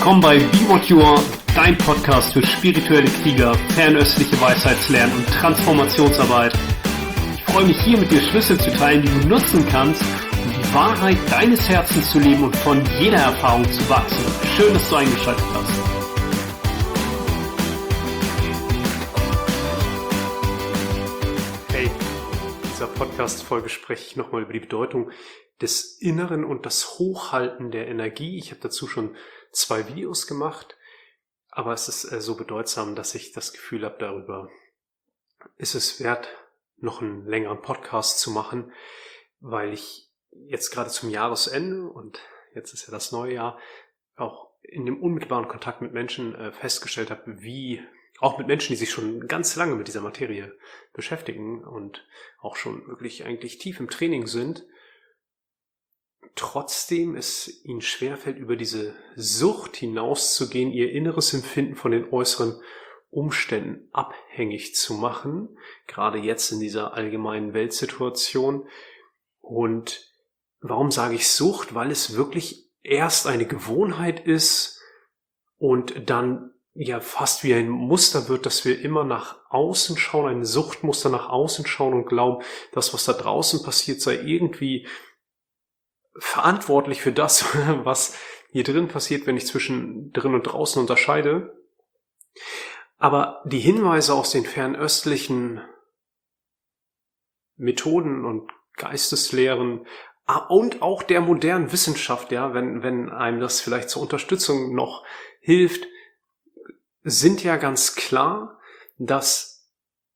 Willkommen bei Be What You Are, dein Podcast für spirituelle Krieger, fernöstliche Weisheitslernen und Transformationsarbeit. Ich freue mich hier mit dir Schlüssel zu teilen, die du nutzen kannst, um die Wahrheit deines Herzens zu leben und von jeder Erfahrung zu wachsen. Schön, dass du eingeschaltet hast. Hey, in dieser Podcast-Folge spreche ich nochmal über die Bedeutung des Inneren und das Hochhalten der Energie. Ich habe dazu schon 2 Videos gemacht, aber es ist so bedeutsam, dass ich das Gefühl habe, darüber ist es wert, noch einen längeren Podcast zu machen, weil ich jetzt gerade zum Jahresende und jetzt ist ja das neue Jahr auch in dem unmittelbaren Kontakt mit Menschen festgestellt habe, wie auch mit Menschen, die sich schon ganz lange mit dieser Materie beschäftigen und auch schon wirklich eigentlich tief im Training sind, trotzdem es ihnen schwerfällt, über diese Sucht hinauszugehen, ihr inneres Empfinden von den äußeren Umständen abhängig zu machen, gerade jetzt in dieser allgemeinen Weltsituation. Und warum sage ich Sucht? Weil es wirklich erst eine Gewohnheit ist und dann ja fast wie ein Muster wird, dass wir immer nach außen schauen, ein Suchtmuster nach außen schauen und glauben, das, was da draußen passiert, sei irgendwie verantwortlich für das, was hier drin passiert, wenn ich zwischen drin und draußen unterscheide. Aber die Hinweise aus den fernöstlichen Methoden und Geisteslehren und auch der modernen Wissenschaft, ja, wenn einem das vielleicht zur Unterstützung noch hilft, sind ja ganz klar, dass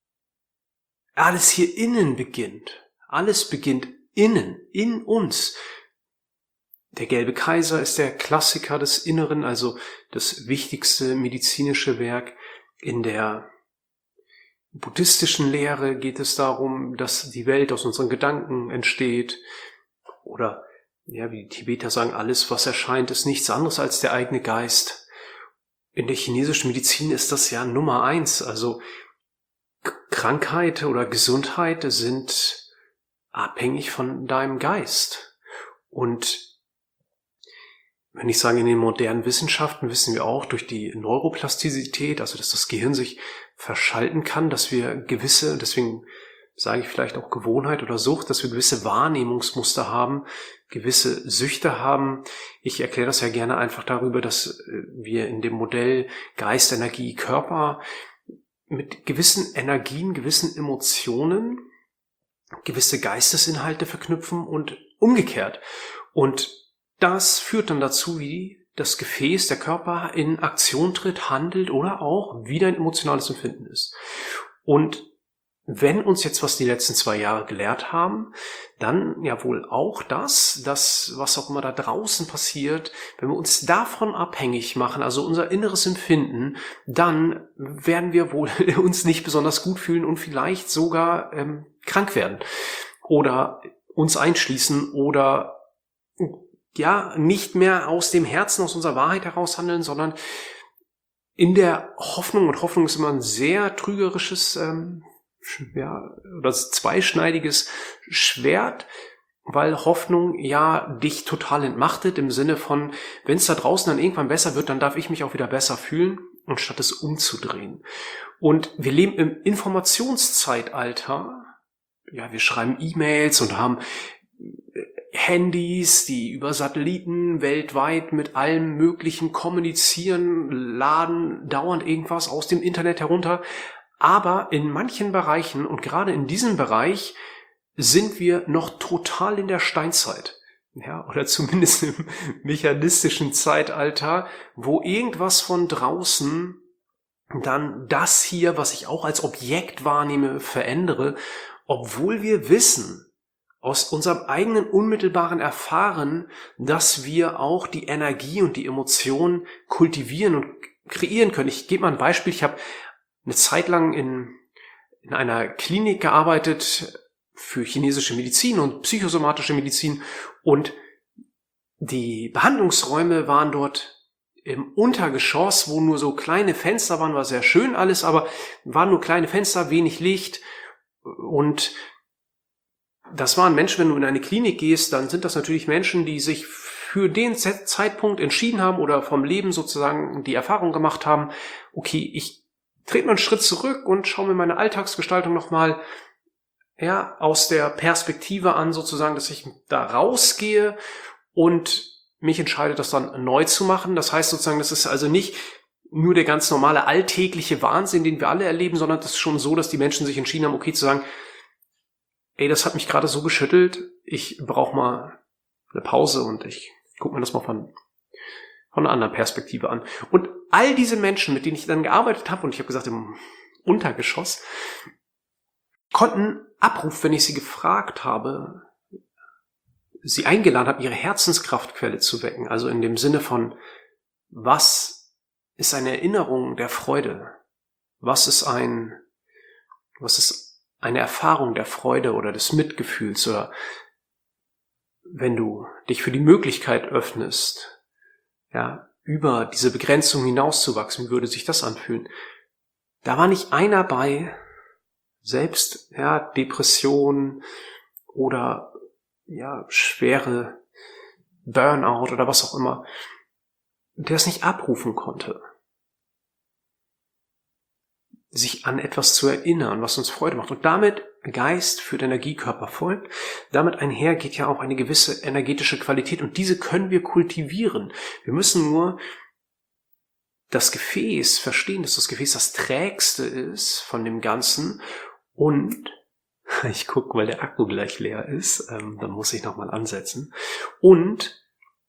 alles hier innen beginnt. Alles beginnt innen, in uns. Der gelbe Kaiser ist der Klassiker des Inneren, also das wichtigste medizinische Werk. In der buddhistischen Lehre geht es darum, dass die Welt aus unseren Gedanken entsteht. Oder, ja, wie die Tibeter sagen, alles, was erscheint, ist nichts anderes als der eigene Geist. In der chinesischen Medizin ist das ja Nummer 1. Also Krankheit oder Gesundheit sind abhängig von deinem Geist. Und wenn ich sage, in den modernen Wissenschaften wissen wir auch durch die Neuroplastizität, also dass das Gehirn sich verschalten kann, dass wir gewisse, deswegen sage ich vielleicht auch Gewohnheit oder Sucht, dass wir gewisse Wahrnehmungsmuster haben, gewisse Süchte haben. Ich erkläre das ja gerne einfach darüber, dass wir in dem Modell Geist, Energie, Körper mit gewissen Energien, gewissen Emotionen gewisse Geistesinhalte verknüpfen und umgekehrt. Und das führt dann dazu, wie das Gefäß, der Körper in Aktion tritt, handelt oder auch wie dein emotionales Empfinden ist. Und wenn uns jetzt was die letzten 2 Jahre gelehrt haben, dann ja wohl auch das, was auch immer da draußen passiert, wenn wir uns davon abhängig machen, also unser inneres Empfinden, dann werden wir wohl uns nicht besonders gut fühlen und vielleicht sogar krank werden oder uns einschließen oder ja, nicht mehr aus dem Herzen, aus unserer Wahrheit heraus handeln, sondern in der Hoffnung, und Hoffnung ist immer ein sehr trügerisches, oder zweischneidiges Schwert, weil Hoffnung ja dich total entmachtet im Sinne von, wenn es da draußen dann irgendwann besser wird, dann darf ich mich auch wieder besser fühlen, anstatt es umzudrehen. Und wir leben im Informationszeitalter, ja, wir schreiben E-Mails und haben Handys, die über Satelliten weltweit mit allem Möglichen kommunizieren, laden dauernd irgendwas aus dem Internet herunter. Aber in manchen Bereichen und gerade in diesem Bereich sind wir noch total in der Steinzeit. Ja, oder zumindest im mechanistischen Zeitalter, wo irgendwas von draußen dann das hier, was ich auch als Objekt wahrnehme, verändere, obwohl wir wissen, aus unserem eigenen unmittelbaren Erfahren, dass wir auch die Energie und die Emotionen kultivieren und kreieren können. Ich gebe mal ein Beispiel. Ich habe eine Zeit lang in einer Klinik gearbeitet für chinesische Medizin und psychosomatische Medizin und die Behandlungsräume waren dort im Untergeschoss, wo nur so kleine Fenster waren, war sehr schön alles, aber waren nur kleine Fenster, wenig Licht und das waren Menschen, wenn du in eine Klinik gehst, dann sind das natürlich Menschen, die sich für den Zeitpunkt entschieden haben oder vom Leben sozusagen die Erfahrung gemacht haben, okay, ich trete mal einen Schritt zurück und schaue mir meine Alltagsgestaltung nochmal aus der Perspektive an, sozusagen, dass ich da rausgehe und mich entscheide, das dann neu zu machen. Das heißt sozusagen, das ist also nicht nur der ganz normale alltägliche Wahnsinn, den wir alle erleben, sondern das ist schon so, dass die Menschen sich entschieden haben, okay, zu sagen, ey, das hat mich gerade so geschüttelt, ich brauche mal eine Pause und ich gucke mir das mal von einer anderen Perspektive an. Und all diese Menschen, mit denen ich dann gearbeitet habe, und ich habe gesagt, im Untergeschoss, konnten abrufen, wenn ich sie gefragt habe, sie eingeladen habe, ihre Herzenskraftquelle zu wecken. Also in dem Sinne von, was ist eine Erinnerung der Freude? Was ist eine Erfahrung der Freude oder des Mitgefühls? Oder wenn du dich für die Möglichkeit öffnest, über diese Begrenzung hinauszuwachsen, wie würde sich das anfühlen? Da war nicht einer bei, selbst Depression oder schwere Burnout oder was auch immer, der es nicht abrufen konnte, sich an etwas zu erinnern, was uns Freude macht. Und damit Geist führt Energie, Körper folgt. Damit einher geht ja auch eine gewisse energetische Qualität und diese können wir kultivieren. Wir müssen nur das Gefäß verstehen, dass das Gefäß das Trägste ist von dem Ganzen. Und ich gucke, weil der Akku gleich leer ist, dann muss ich nochmal ansetzen. Und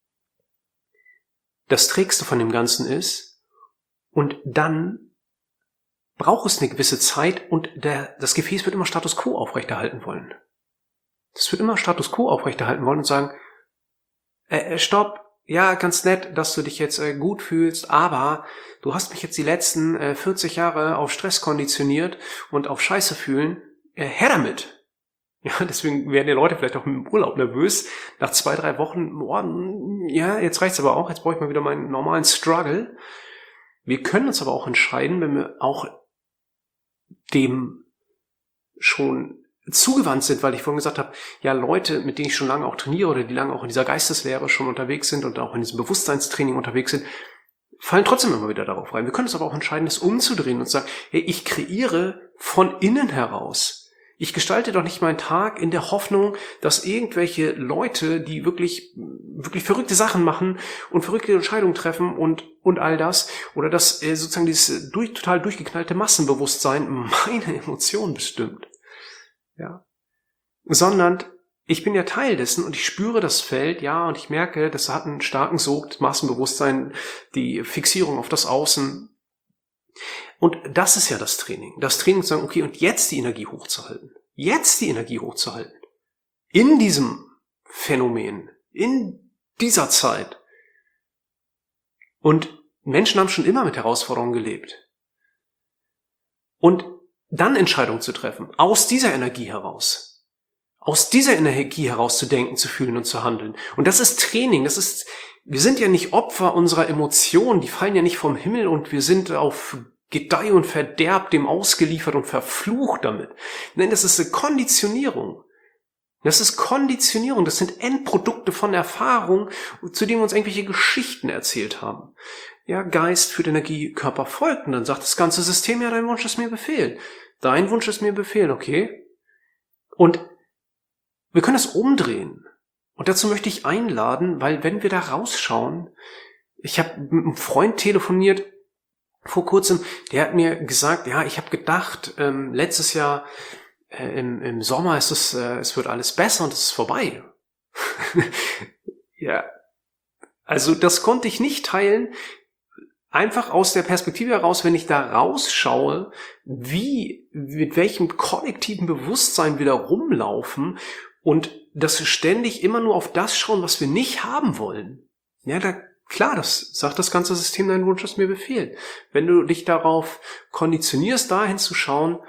das Trägste von dem Ganzen ist, und dann braucht es eine gewisse Zeit und das Gefäß wird immer Status Quo aufrechterhalten wollen. Das wird immer Status Quo aufrechterhalten wollen und sagen, stopp, ja, ganz nett, dass du dich jetzt gut fühlst, aber du hast mich jetzt die letzten 40 Jahre auf Stress konditioniert und auf Scheiße fühlen. Her damit! Ja, deswegen werden die Leute vielleicht auch im Urlaub nervös. Nach 2-3 Wochen, jetzt reicht's aber auch, jetzt brauche ich mal wieder meinen normalen Struggle. Wir können uns aber auch entscheiden, wenn wir auch dem schon zugewandt sind, weil ich vorhin gesagt habe, Leute, mit denen ich schon lange auch trainiere oder die lange auch in dieser Geisteslehre schon unterwegs sind und auch in diesem Bewusstseinstraining unterwegs sind, fallen trotzdem immer wieder darauf rein. Wir können uns aber auch entscheiden, das umzudrehen und sagen, hey, ich kreiere von innen heraus. Ich gestalte doch nicht meinen Tag in der Hoffnung, dass irgendwelche Leute, die wirklich verrückte Sachen machen und verrückte Entscheidungen treffen und all das, oder dass sozusagen dieses total durchgeknallte Massenbewusstsein meine Emotionen bestimmt. Ja. Sondern ich bin ja Teil dessen und ich spüre das Feld, und ich merke, das hat einen starken Sog, das Massenbewusstsein, die Fixierung auf das Außen. Und das ist ja das Training. Das Training zu sagen, okay, und jetzt die Energie hochzuhalten. Jetzt die Energie hochzuhalten. In diesem Phänomen. In dieser Zeit. Und Menschen haben schon immer mit Herausforderungen gelebt. Und dann Entscheidungen zu treffen. Aus dieser Energie heraus. Aus dieser Energie heraus zu denken, zu fühlen und zu handeln. Und das ist Training. Wir sind ja nicht Opfer unserer Emotionen. Die fallen ja nicht vom Himmel und wir sind auf Gedeih und Verderb dem ausgeliefert und verflucht damit. Nein, das ist eine Konditionierung. Das ist Konditionierung. Das sind Endprodukte von Erfahrung, zu denen wir uns irgendwelche Geschichten erzählt haben. Ja, Geist führt Energie, Körper folgt. Und dann sagt das ganze System, dein Wunsch ist mir Befehl. Dein Wunsch ist mir Befehl, okay? Und wir können das umdrehen. Und dazu möchte ich einladen, weil wenn wir da rausschauen, ich habe mit einem Freund telefoniert, vor kurzem, der hat mir gesagt, ich habe gedacht, letztes Jahr im Sommer es wird alles besser und es ist vorbei. Also das konnte ich nicht teilen, einfach aus der Perspektive heraus, wenn ich da rausschaue, mit welchem kollektiven Bewusstsein wir da rumlaufen und dass wir ständig immer nur auf das schauen, was wir nicht haben wollen. Klar, das sagt das ganze System, dein Wunsch ist mir Befehl. Wenn du dich darauf konditionierst, dahin zu schauen,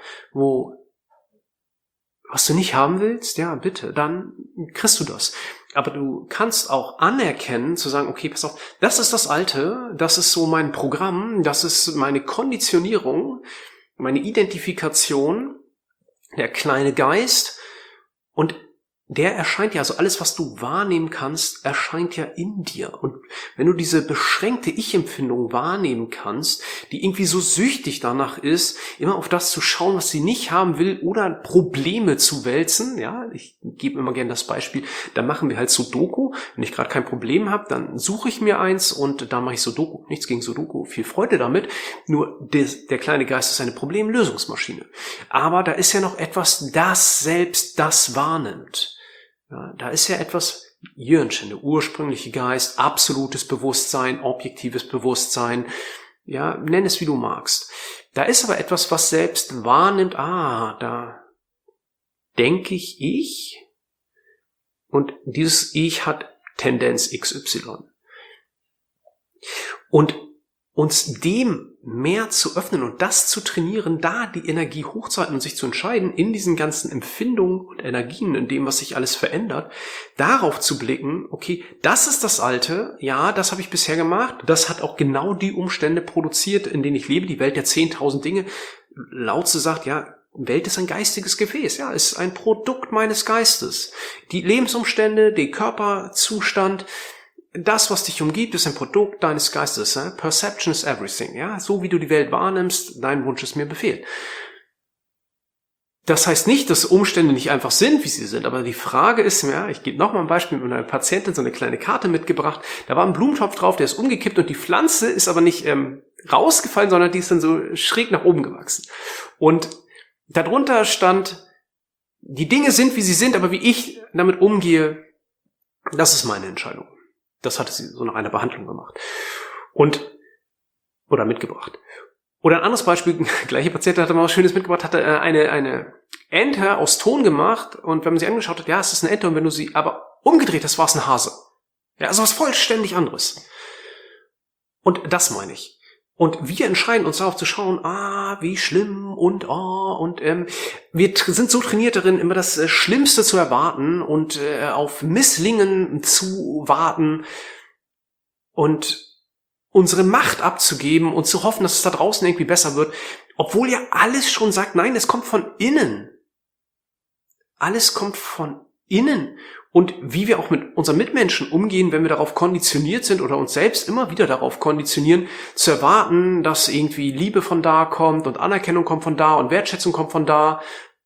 was du nicht haben willst, bitte, dann kriegst du das. Aber du kannst auch anerkennen, zu sagen, okay, pass auf, das ist das Alte, das ist so mein Programm, das ist meine Konditionierung, meine Identifikation, der kleine Geist und der erscheint ja, also alles, was du wahrnehmen kannst, erscheint ja in dir. Und wenn du diese beschränkte Ich-Empfindung wahrnehmen kannst, die irgendwie so süchtig danach ist, immer auf das zu schauen, was sie nicht haben will oder Probleme zu wälzen, ja, ich gebe immer gerne das Beispiel, da machen wir halt Sudoku. Wenn ich gerade kein Problem habe, dann suche ich mir eins und da mache ich Sudoku. Nichts gegen Sudoku, viel Freude damit. Nur der kleine Geist ist eine Problemlösungsmaschine. Aber da ist ja noch etwas, das selbst das wahrnimmt. Ja, da ist ja etwas, Jürnchen, der ursprüngliche Geist, absolutes Bewusstsein, objektives Bewusstsein, ja, nenn es wie du magst. Da ist aber etwas, was selbst wahrnimmt, da denke ich, und dieses Ich hat Tendenz XY. Und uns dem mehr zu öffnen und das zu trainieren, da die Energie hochzuhalten und sich zu entscheiden, in diesen ganzen Empfindungen und Energien, in dem, was sich alles verändert, darauf zu blicken, okay, das ist das Alte, ja, das habe ich bisher gemacht, das hat auch genau die Umstände produziert, in denen ich lebe, die Welt der 10.000 Dinge. Lao Tzu sagt, ja, Welt ist ein geistiges Gefäß, ja, ist ein Produkt meines Geistes. Die Lebensumstände, der Körperzustand, das, was dich umgibt, ist ein Produkt deines Geistes. Perception is everything. Ja, so wie du die Welt wahrnimmst, dein Wunsch ist mir Befehl. Das heißt nicht, dass Umstände nicht einfach sind, wie sie sind, aber die Frage ist, ja, ich gebe nochmal ein Beispiel mit einer Patientin, so eine kleine Karte mitgebracht, da war ein Blumentopf drauf, der ist umgekippt und die Pflanze ist aber nicht rausgefallen, sondern die ist dann so schräg nach oben gewachsen. Und darunter stand, die Dinge sind, wie sie sind, aber wie ich damit umgehe, das ist meine Entscheidung. Das hatte sie so nach einer Behandlung gemacht. Oder mitgebracht. Oder ein anderes Beispiel, gleiche Patientin hatte mal was Schönes mitgebracht, hatte eine Ente aus Ton gemacht und wenn man sie angeschaut hat, ja, es ist eine Ente und wenn du sie aber umgedreht hast, war es ein Hase. Ja, also was vollständig anderes. Und das meine ich. Und wir entscheiden uns darauf zu schauen, wie schlimm und wir sind so trainiert darin, immer das Schlimmste zu erwarten und auf Misslingen zu warten und unsere Macht abzugeben und zu hoffen, dass es da draußen irgendwie besser wird, obwohl ja alles schon sagt, nein, es kommt von innen. Alles kommt von innen. Und wie wir auch mit unseren Mitmenschen umgehen, wenn wir darauf konditioniert sind oder uns selbst immer wieder darauf konditionieren, zu erwarten, dass irgendwie Liebe von da kommt und Anerkennung kommt von da und Wertschätzung kommt von da.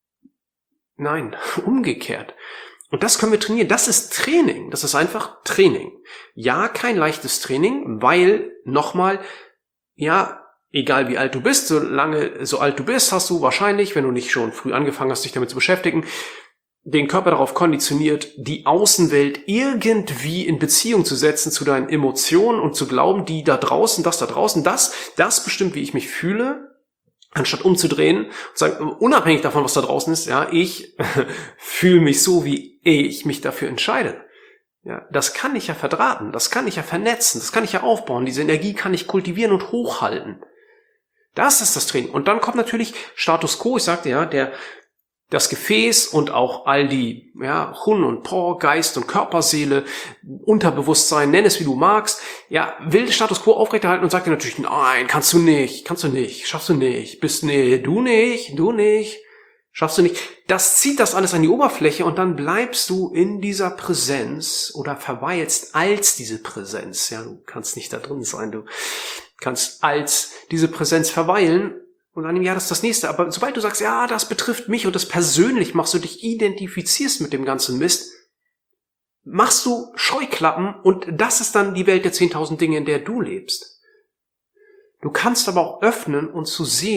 Nein, umgekehrt. Und das können wir trainieren. Das ist Training. Das ist einfach Training. Ja, kein leichtes Training, weil, nochmal, ja, egal wie alt du bist, solange so alt du bist, hast du wahrscheinlich, wenn du nicht schon früh angefangen hast, dich damit zu beschäftigen, den Körper darauf konditioniert, die Außenwelt irgendwie in Beziehung zu setzen zu deinen Emotionen und zu glauben, die da draußen, das bestimmt, wie ich mich fühle, anstatt umzudrehen und sagen, unabhängig davon, was da draußen ist, ja, ich fühle mich so, wie ich mich dafür entscheide. Ja, das kann ich ja verdrahten, das kann ich ja vernetzen, das kann ich ja aufbauen, diese Energie kann ich kultivieren und hochhalten. Das ist das Training. Und dann kommt natürlich Status Quo, ich sagte ja, das Gefäß und auch all die, ja, Hun und Po, Geist und Körperseele, Unterbewusstsein, nenn es wie du magst, ja, will Status Quo aufrechterhalten und sagt dir natürlich, nein, kannst du nicht, schaffst du nicht, du nicht, schaffst du nicht. Das zieht das alles an die Oberfläche und dann bleibst du in dieser Präsenz oder verweilst als diese Präsenz, ja, du kannst nicht da drin sein, du kannst als diese Präsenz verweilen. Und dann, ja, das ist das Nächste. Aber sobald du sagst, ja, das betrifft mich und das persönlich machst, du dich identifizierst mit dem ganzen Mist, machst du Scheuklappen und das ist dann die Welt der 10.000 Dinge, in der du lebst. Du kannst aber auch öffnen und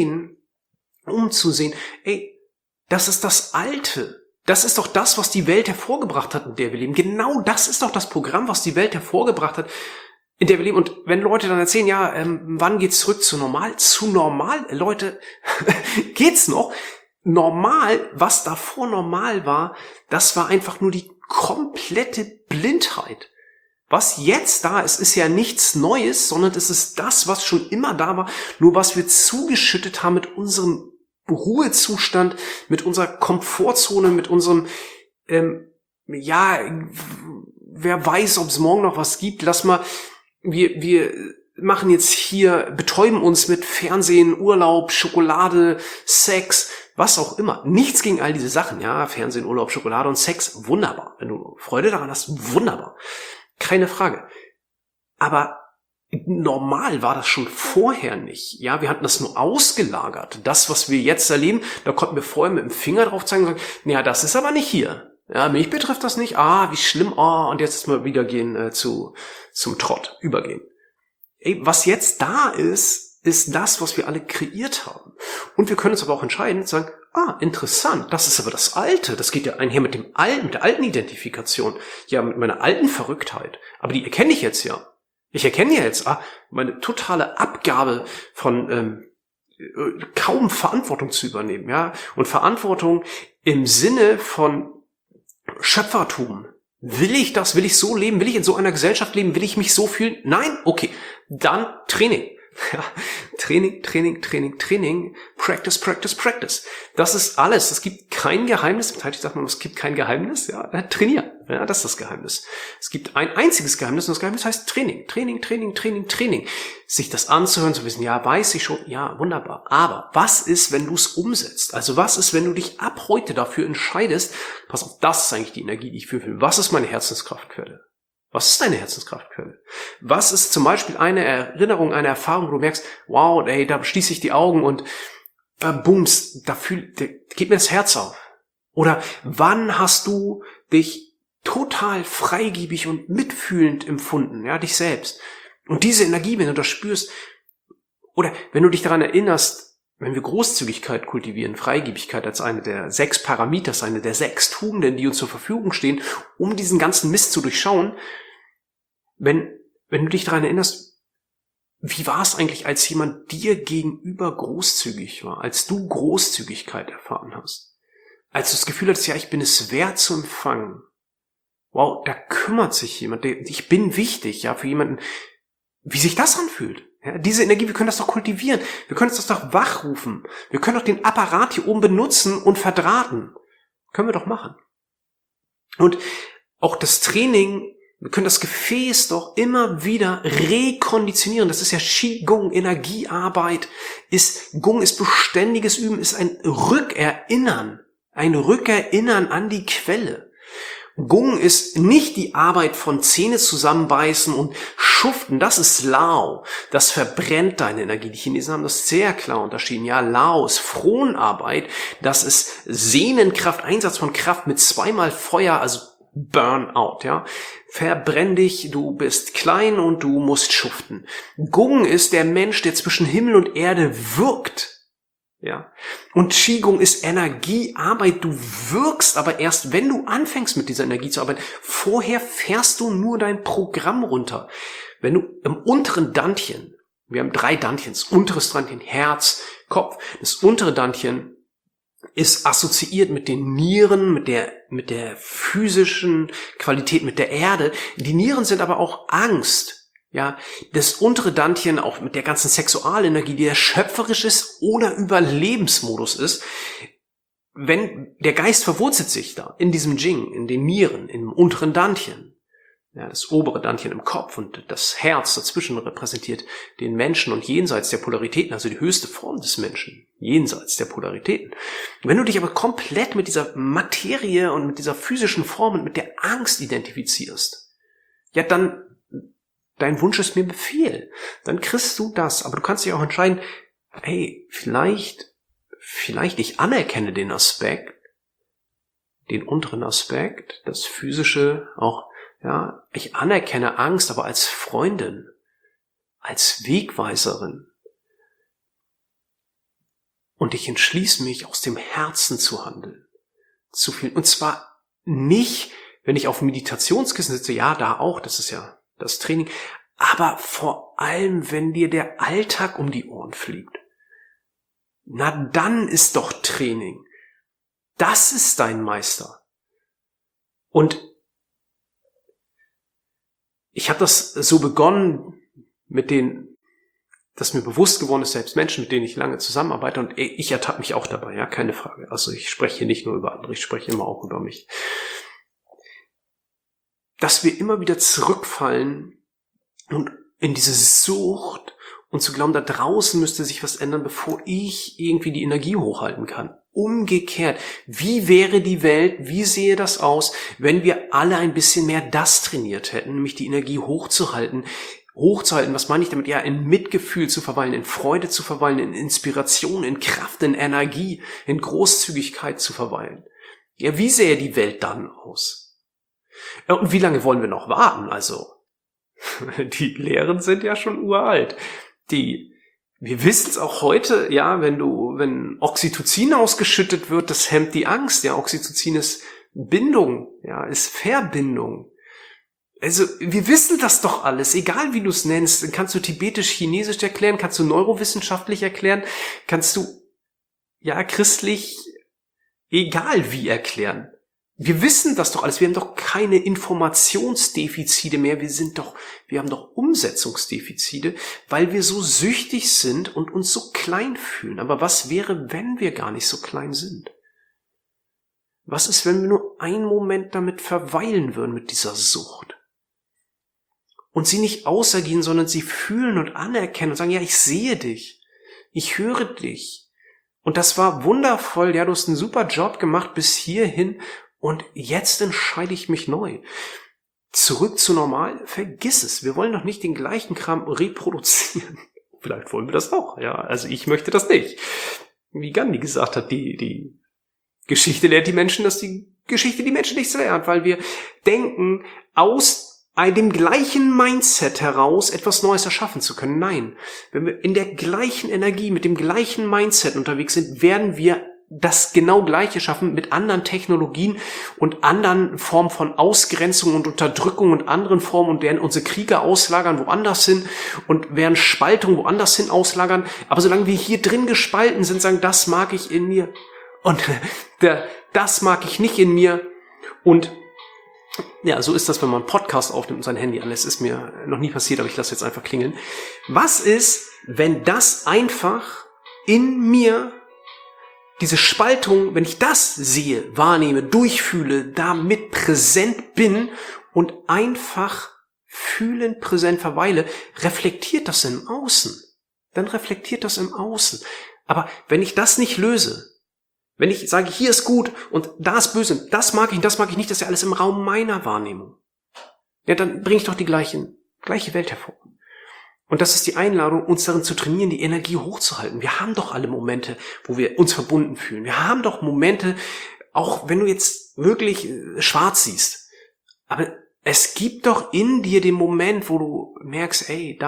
umzusehen, ey, das ist das Alte. Das ist doch das, was die Welt hervorgebracht hat, in der wir leben. Genau das ist doch das Programm, was die Welt hervorgebracht hat, in der wir leben. Und wenn Leute dann erzählen, ja, wann geht's zurück zu normal? Zu normal? Leute, geht's noch? Normal, was davor normal war, das war einfach nur die komplette Blindheit. Was jetzt da ist, ist ja nichts Neues, sondern es ist das, was schon immer da war, nur was wir zugeschüttet haben mit unserem Ruhezustand, mit unserer Komfortzone, mit unserem, wer weiß, ob es morgen noch was gibt, wir machen jetzt hier, betäuben uns mit Fernsehen, Urlaub, Schokolade, Sex, was auch immer. Nichts gegen all diese Sachen, ja, Fernsehen, Urlaub, Schokolade und Sex, wunderbar. Wenn du Freude daran hast, wunderbar. Keine Frage. Aber normal war das schon vorher nicht. Ja, wir hatten das nur ausgelagert. Das, was wir jetzt erleben, da konnten wir vorher mit dem Finger drauf zeigen und sagen, naja, das ist aber nicht hier. Ja, mich betrifft das nicht. Wie schlimm. Und jetzt mal wieder gehen zum Trott, übergehen. Ey, was jetzt da ist das, was wir alle kreiert haben. Und wir können uns aber auch entscheiden und sagen, interessant, das ist aber das Alte. Das geht ja einher mit dem Alten, mit der alten Identifikation. Ja, mit meiner alten Verrücktheit. Aber die erkenne ich jetzt ja. Ich erkenne ja jetzt, meine totale Abgabe von kaum Verantwortung zu übernehmen, ja. Und Verantwortung im Sinne von Schöpfertum. Will ich das? Will ich so leben? Will ich in so einer Gesellschaft leben? Will ich mich so fühlen? Nein? Okay. Dann Training. Ja, Training. Practice. Das ist alles. Es gibt kein Geheimnis. Im Teich sagt man, es gibt kein Geheimnis. Ja, trainieren. Ja, das ist das Geheimnis. Es gibt ein einziges Geheimnis und das Geheimnis heißt Training. Sich das anzuhören, zu wissen, ja, weiß ich schon, ja, wunderbar. Aber was ist, wenn du es umsetzt? Also was ist, wenn du dich ab heute dafür entscheidest, pass auf, das ist eigentlich die Energie, die ich fühle. Was ist meine Herzenskraftquelle? Was ist deine Herzenskraftquelle? Was ist zum Beispiel eine Erinnerung, eine Erfahrung, wo du merkst, wow, ey, da schließe ich die Augen und bums, da geht mir das Herz auf. Oder wann hast du dich total freigebig und mitfühlend empfunden, ja, dich selbst? Und diese Energie, wenn du das spürst, oder wenn du dich daran erinnerst, wenn wir Großzügigkeit kultivieren, Freigebigkeit als eine der 6 Paramitas, eine der 6 Tugenden, die uns zur Verfügung stehen, um diesen ganzen Mist zu durchschauen, wenn du dich daran erinnerst, wie war es eigentlich, als jemand dir gegenüber großzügig war, als du Großzügigkeit erfahren hast, als du das Gefühl hattest, ja, ich bin es wert zu empfangen. Wow, da kümmert sich jemand, ich bin wichtig, ja, für jemanden, wie sich das anfühlt. Ja, diese Energie, wir können das doch kultivieren. Wir können das doch wachrufen. Wir können doch den Apparat hier oben benutzen und verdrahten. Können wir doch machen. Und auch das Training, wir können das Gefäß doch immer wieder rekonditionieren. Das ist ja Qigong, Energiearbeit. Gong ist beständiges Üben, ist ein Rückerinnern an die Quelle. Gong ist nicht die Arbeit von Zähne zusammenbeißen und schuften. Das ist Lao. Das verbrennt deine Energie. Die Chinesen haben das sehr klar unterschieden. Ja, Lao ist Fronarbeit. Das ist Sehnenkraft, Einsatz von Kraft mit 2-mal Feuer, also Burnout, ja. Verbrenn dich, du bist klein und du musst schuften. Gong ist der Mensch, der zwischen Himmel und Erde wirkt. Ja. Und Qigong ist Energiearbeit. Du wirkst aber erst, wenn du anfängst mit dieser Energie zu arbeiten. Vorher fährst du nur dein Programm runter. Wenn du im unteren Dantian, wir haben 3 Dantians, unteres Dantian, Herz, Kopf. Das untere Dantian ist assoziiert mit den Nieren, mit der physischen Qualität, mit der Erde. Die Nieren sind aber auch Angst. Ja, das untere Dantian auch mit der ganzen Sexualenergie, die ja schöpferisch ist oder Überlebensmodus ist. Wenn der Geist verwurzelt sich da in diesem Jing, in den Nieren, im unteren Dantian. Ja, das obere Dantian im Kopf und das Herz dazwischen repräsentiert den Menschen und jenseits der Polaritäten, also die höchste Form des Menschen, jenseits der Polaritäten. Wenn du dich aber komplett mit dieser Materie und mit dieser physischen Form und mit der Angst identifizierst, ja, dann dein Wunsch ist mir Befehl. Dann kriegst du das. Aber du kannst dich auch entscheiden, hey, vielleicht ich anerkenne den Aspekt, den unteren Aspekt, das physische auch, ja, ich anerkenne Angst, aber als Freundin, als Wegweiserin. Und ich entschließe mich, aus dem Herzen zu handeln. Zu viel. Und zwar nicht, wenn ich auf Meditationskissen sitze, ja, da auch, das ist ja das Training, aber vor allem, wenn dir der Alltag um die Ohren fliegt. Na, dann ist doch Training. Das ist dein Meister. Und ich habe das so begonnen dass mir bewusst geworden ist, selbst Menschen, mit denen ich lange zusammenarbeite, und ich ertappe mich auch dabei, ja, keine Frage. Also ich spreche hier nicht nur über andere, ich spreche immer auch über mich. Dass wir immer wieder zurückfallen und in diese Sucht und zu glauben, da draußen müsste sich was ändern, bevor ich irgendwie die Energie hochhalten kann. Umgekehrt, wie wäre die Welt, wie sähe das aus, wenn wir alle ein bisschen mehr das trainiert hätten, nämlich die Energie hochzuhalten, was meine ich damit? Ja, in Mitgefühl zu verweilen, in Freude zu verweilen, in Inspiration, in Kraft, in Energie, in Großzügigkeit zu verweilen. Ja, wie sähe die Welt dann aus? Ja, und wie lange wollen wir noch warten? Also, die Lehren sind ja schon uralt. Wir wissen es auch heute, ja, wenn Oxytocin ausgeschüttet wird, das hemmt die Angst. Ja, Oxytocin ist Bindung, ja, ist Verbindung. Also, wir wissen das doch alles, egal wie du es nennst. Kannst du tibetisch-chinesisch erklären, kannst du neurowissenschaftlich erklären, kannst du, ja, christlich, egal wie erklären. Wir wissen das doch alles, wir haben doch keine Informationsdefizite mehr, wir haben doch Umsetzungsdefizite, weil wir so süchtig sind und uns so klein fühlen. Aber was wäre, wenn wir gar nicht so klein sind? Was ist, wenn wir nur einen Moment damit verweilen würden, mit dieser Sucht? Und sie nicht ausergehen, sondern sie fühlen und anerkennen und sagen, ja, ich sehe dich, ich höre dich. Und das war wundervoll, ja, du hast einen super Job gemacht bis hierhin und jetzt entscheide ich mich neu. Zurück zu normal, vergiss es, wir wollen doch nicht den gleichen Kram reproduzieren. Vielleicht wollen wir das auch, ja, also ich möchte das nicht. Wie Gandhi gesagt hat, die Geschichte lehrt die Menschen, dass die Geschichte die Menschen nichts lernt, weil wir denken, aus dem gleichen Mindset heraus etwas Neues erschaffen zu können. Nein, wenn wir in der gleichen Energie, mit dem gleichen Mindset unterwegs sind, werden wir das genau Gleiche schaffen mit anderen Technologien und anderen Formen von Ausgrenzung und Unterdrückung und anderen Formen und werden unsere Kriege auslagern woanders hin und werden Spaltung woanders hin auslagern. Aber solange wir hier drin gespalten sind, sagen, das mag ich in mir und das mag ich nicht in mir und ja, so ist das, wenn man einen Podcast aufnimmt und sein Handy anlässt. Ist mir noch nie passiert, aber ich lasse jetzt einfach klingeln. Was ist, wenn das einfach in mir, diese Spaltung, wenn ich das sehe, wahrnehme, durchfühle, damit präsent bin und einfach fühlend präsent verweile, reflektiert das im Außen. Dann reflektiert das im Außen. Aber wenn ich das nicht löse, wenn ich sage, hier ist gut und da ist böse, das mag ich nicht, das ist ja alles im Raum meiner Wahrnehmung. Ja, dann bringe ich doch die gleiche Welt hervor. Und das ist die Einladung, uns darin zu trainieren, die Energie hochzuhalten. Wir haben doch alle Momente, wo wir uns verbunden fühlen. Wir haben doch Momente, auch wenn du jetzt wirklich schwarz siehst. Aber es gibt doch in dir den Moment, wo du merkst, ey,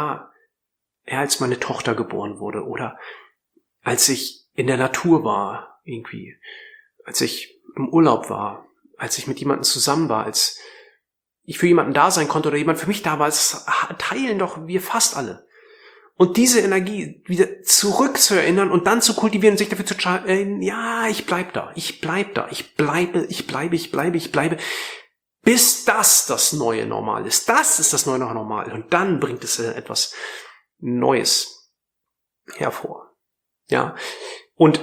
als meine Tochter geboren wurde oder als ich in der Natur war, irgendwie, als ich im Urlaub war, als ich mit jemandem zusammen war, als ich für jemanden da sein konnte oder jemand für mich da war, das teilen doch wir fast alle. Und diese Energie wieder zurück zu erinnern und dann zu kultivieren und sich dafür zu entscheiden, ja, ich bleibe, bis das neue Normal ist. Das ist das neue Normal. Und dann bringt es etwas Neues hervor. Ja, und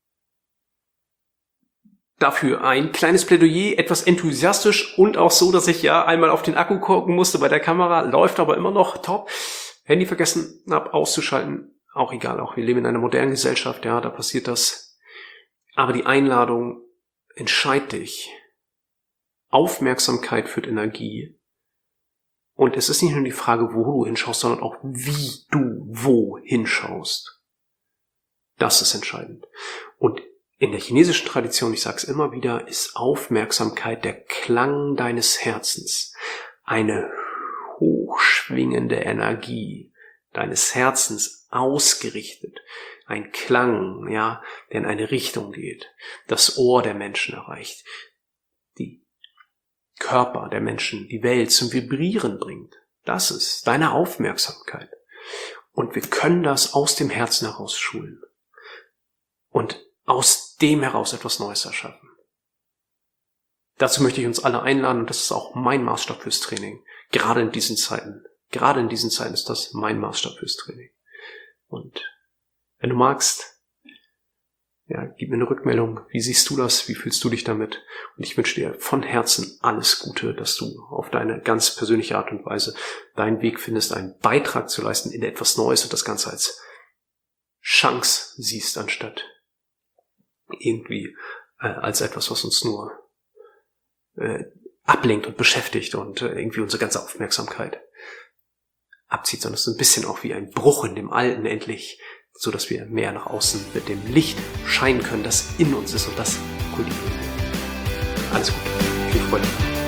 dafür ein kleines Plädoyer, etwas enthusiastisch und auch so, dass ich ja einmal auf den Akku gucken musste bei der Kamera, läuft aber immer noch top. Handy vergessen habe auszuschalten, auch egal, auch wir leben in einer modernen Gesellschaft, ja, da passiert das. Aber die Einladung, entscheid dich. Aufmerksamkeit führt Energie. Und es ist nicht nur die Frage, wo du hinschaust, sondern auch, wie du wo hinschaust. Das ist entscheidend. Und in der chinesischen Tradition, ich sage es immer wieder, ist Aufmerksamkeit der Klang deines Herzens. Eine hochschwingende Energie deines Herzens ausgerichtet. Ein Klang, ja, der in eine Richtung geht. Das Ohr der Menschen erreicht. Die Körper der Menschen, die Welt zum Vibrieren bringt. Das ist deine Aufmerksamkeit. Und wir können das aus dem Herzen heraus schulen. Und aus dem heraus etwas Neues erschaffen. Dazu möchte ich uns alle einladen und das ist auch mein Maßstab fürs Training. Gerade in diesen Zeiten ist das mein Maßstab fürs Training. Und wenn du magst, Ja, gib mir eine Rückmeldung. Wie siehst du das? Wie fühlst du dich damit? Und ich wünsche dir von Herzen alles Gute, dass du auf deine ganz persönliche Art und Weise deinen Weg findest, einen Beitrag zu leisten in etwas Neues und das Ganze als Chance siehst, anstatt irgendwie als etwas, was uns nur ablenkt und beschäftigt und irgendwie unsere ganze Aufmerksamkeit abzieht, sondern es ist ein bisschen auch wie ein Bruch in dem Alten endlich, so dass wir mehr nach außen mit dem Licht scheinen können, das in uns ist und das kultivieren wir. Alles Gute, viel Freude.